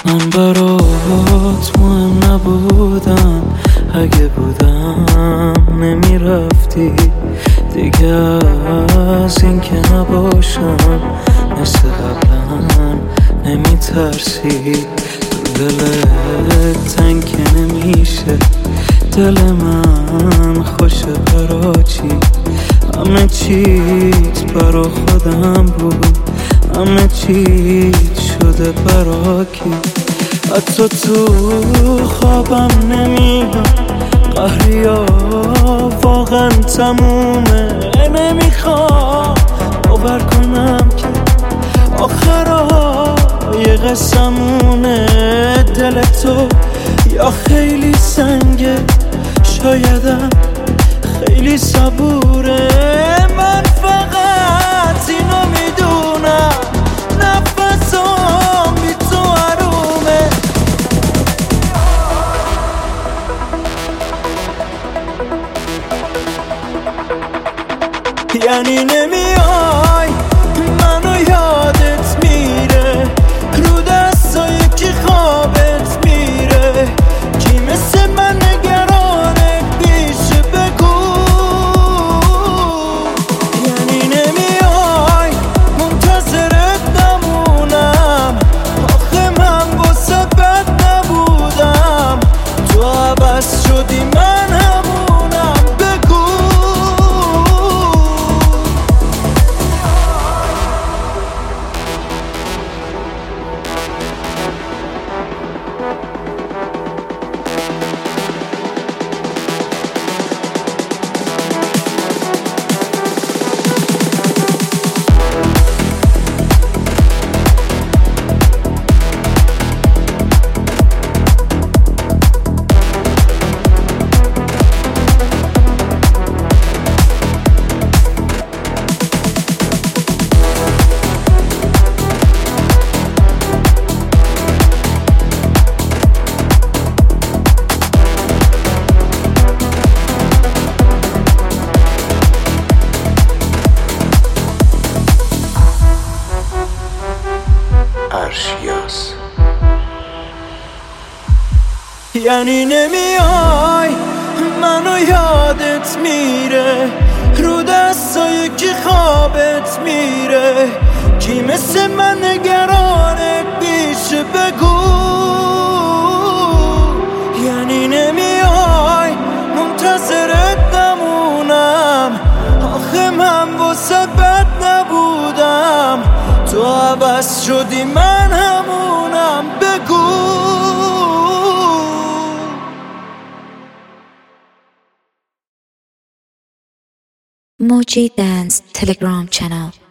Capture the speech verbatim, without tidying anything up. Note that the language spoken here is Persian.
من برات مهم نبودم، اگه بودم نمیرفتی دیگه. از این که نباشم مثل قبلا نمیترسی. تو دلت تنگ که نمیشه، دل من خوشه برا چی؟ همه چیت برا خودم بود، همه چیت شده برا کی؟ حتی تو خوابم نمیاد، قهریا واقعا تمومه. نمیخوام باور کنم که آخرای قصمونه. دل تو یا خیلی سنگه، شایدم خیلی صبوره. من فقط اینو میدونم، نفسم بی تو حرومه. یعنی نمیای منو یادت میره، رو دستای کی خوابت میره، کی مثل من نگرانه پیش بگو. یعنی نمیای منتظرت نمونم، آخه من واسه بد نبودم، تو عوض شدی من همونم. بگو ارشیاس. یعنی نمیای منو یادت میره، رو دستای کی خوابت میره، کی مثل من نگرانت پیش بگو. یعنی نمیای منتظرت نمونم، آخه من واسه بد نبودم، تو عوض شدی من همونم. بگو Moji Dance Telegram channel.